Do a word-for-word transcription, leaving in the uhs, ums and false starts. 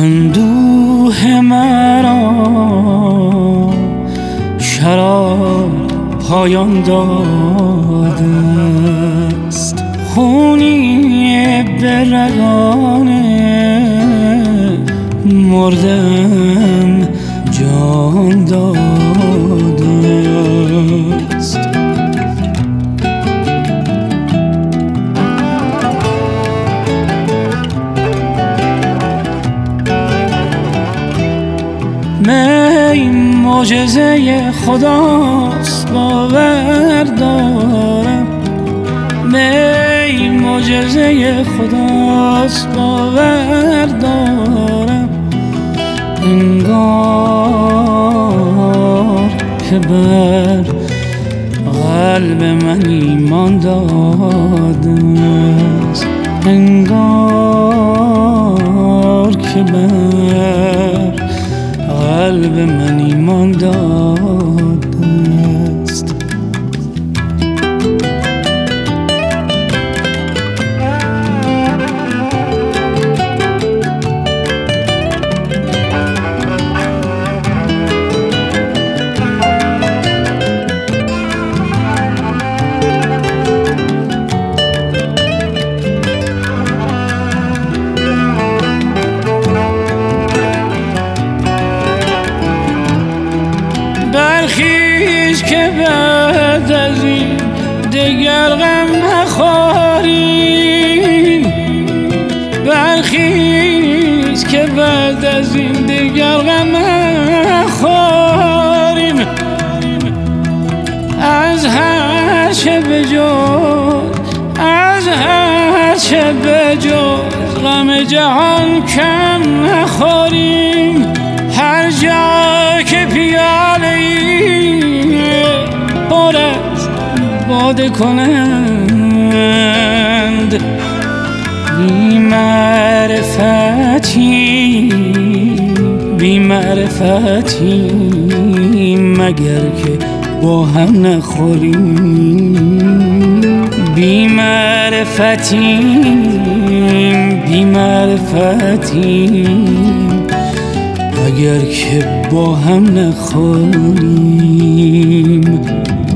اندوه مرا شراب پایان داده است، خونی به رگان مردم جان داده است. می معجزه خداست باور دارم، می معجزه خداست باور دارم، انگار که بر قلب من ایمان داده است، انگار که بر قلب من ایمان داده است. برخیز که بعد از این دگر غم نخوریم، برخیز که بعد از این دگر غم نخوریم، از هر چه به جز از هر چه به جز غم جهان کم نخوریم. هر جا که پیاله پر از باده کنند، بی معرفتی بی معرفتی مگر که با هم نخوریم، بی معرفتی بی معرفتی اگر که با هم نخوریم.